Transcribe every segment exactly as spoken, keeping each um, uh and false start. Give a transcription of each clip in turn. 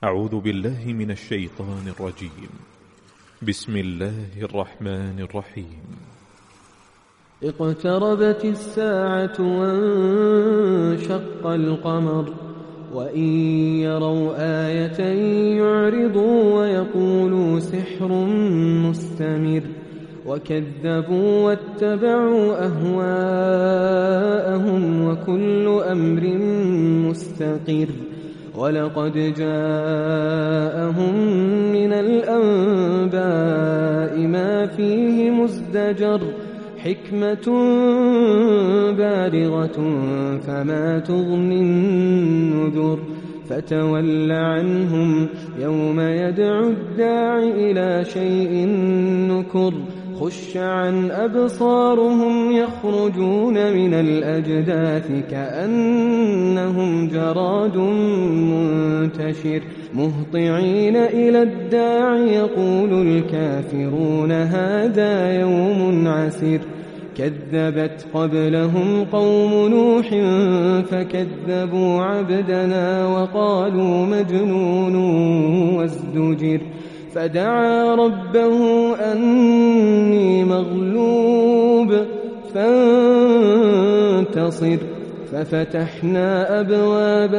أعوذ بالله من الشيطان الرجيم. بسم الله الرحمن الرحيم. اقتربت الساعة وانشق القمر وإن يروا آية يعرضوا ويقولوا سحر مستمر وكذبوا واتبعوا أهواءهم وكل أمر مستقر ولقد جاءهم من الأنباء ما فيه مزدجر حكمة بالغة فما تغني النذر فتول عنهم يوم يدعو الداع إلى شيء نكر خش عن أبصارهم يخرجون من الأجداث كأنهم جراد منتشر مهطعين إلى الداع يقول الكافرون هذا يوم عسر كذبت قبلهم قوم نوح فكذبوا عبدنا وقالوا مجنون وازدجر فدعا ربه أني مغلوب فانتصر ففتحنا أبواب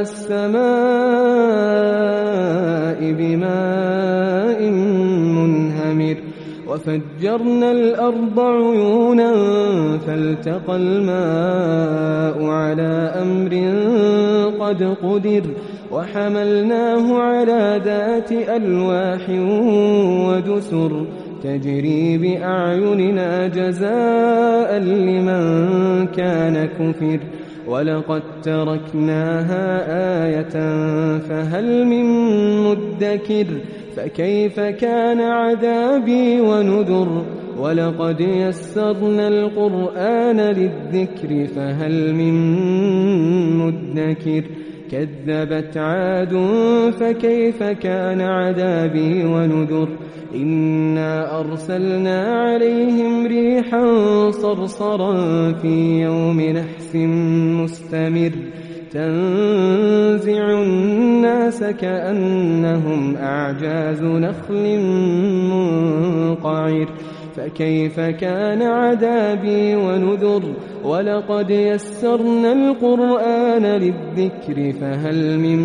السماء بماء منهمر وفجرنا الأرض عيونا فالتقى الماء على أمر قد قدر وحملناه على ذات ألواح ودسر تجري بأعيننا جزاء لمن كان كفر ولقد تركناها آية فهل من مدكر فكيف كان عذابي ونذر ولقد يسرنا القرآن للذكر فهل من مدكر كذبت عاد فكيف كان عذابي ونذر إنا أرسلنا عليهم ريحا صرصرا في يوم نحس مستمر تنزع الناس كأنهم أعجاز نخل منقعر فكيف كان عذابي ونذر ولقد يسرنا القرآن للذكر فهل من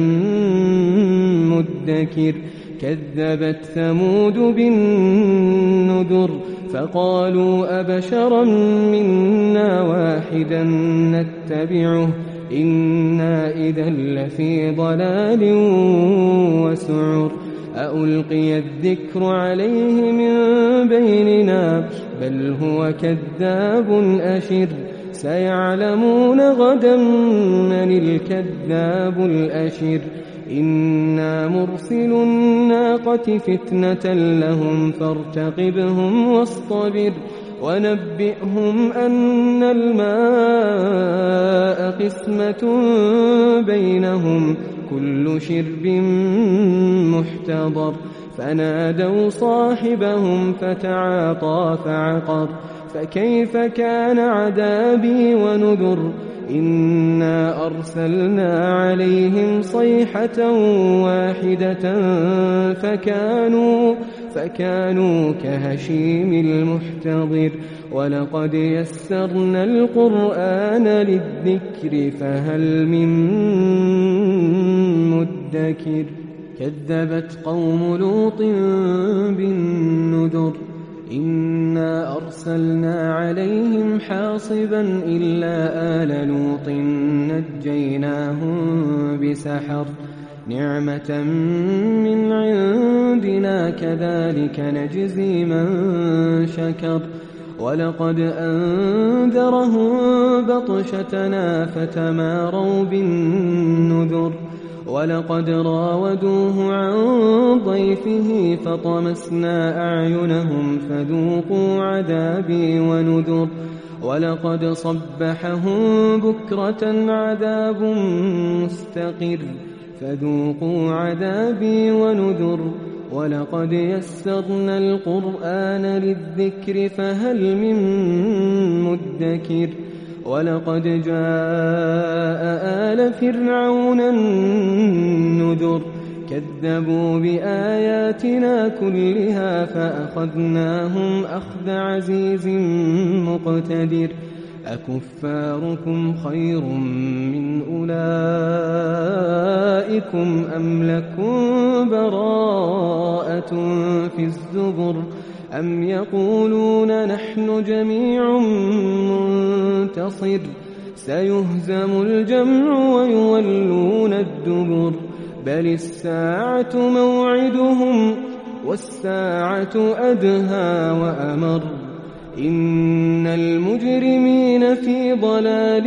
مدكر كذبت ثمود بالنذر فقالوا أبشرا منا واحدا نتبعه إنا إذا لفي ضلال وسعر أألقي الذكر عليه من بيننا بل هو كذاب أشر سيعلمون غدا من الكذاب الأشر إنا مرسل الناقة فتنة لهم فارتقبهم واصطبر ونبئهم أن الماء قسمة بينهم كل شرب محتضر فنادوا صاحبهم فتعاطى فعقر فكيف كان عذابي ونذر إنا أرسلنا عليهم صيحة واحدة فكانوا فكانوا كهشيم المحتضر ولقد يسرنا القرآن للذكر فهل من مدكر كذبت قوم لوط بالنذر إنا أرسلنا عليهم حاصبا إلا آل لوط نجيناهم بسحر نعمة من عندنا كذلك نجزي من شكر ولقد أنذرهم بطشتنا فتماروا بالنذر ولقد راودوه عن ضيفه فطمسنا أعينهم فذوقوا عذابي ونذر ولقد صبحهم بكرة عذاب مستقر فذوقوا عذابي ونذر ولقد يسرنا القرآن للذكر فهل من مدكر ولقد جاء آل فرعون النذر كذبوا بآياتنا كلها فأخذناهم أخذ عزيز مقتدر أكفاركم خير من أولئكم أم لكم براءة في الزبر أم يقولون نحن جميع منتصر سيهزم الجمع ويولون الدبر بل الساعة موعدهم والساعة أدهى وأمر إن المجرمين في ضلال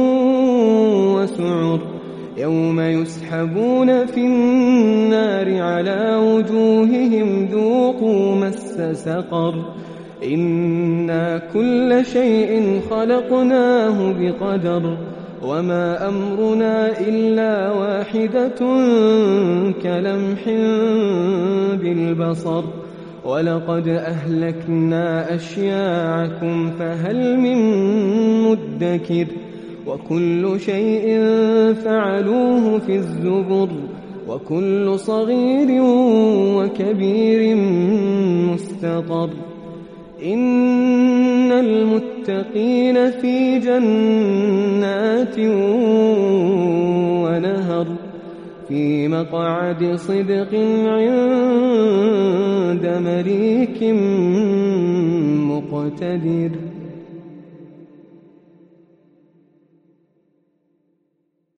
وسعر يوم يسحبون في النار على وجوههم ذوقوا مس سقر إنا كل شيء خلقناه بقدر وما أمرنا إلا واحدة كلمح بالبصر ولقد أهلكنا أشياعكم فهل من مدكر وكل شيء فعلوه في الزبر وكل صغير وكبير مستطر إن المتقين في جنات ونهر في مقعد صدق عند مليك مقتدر.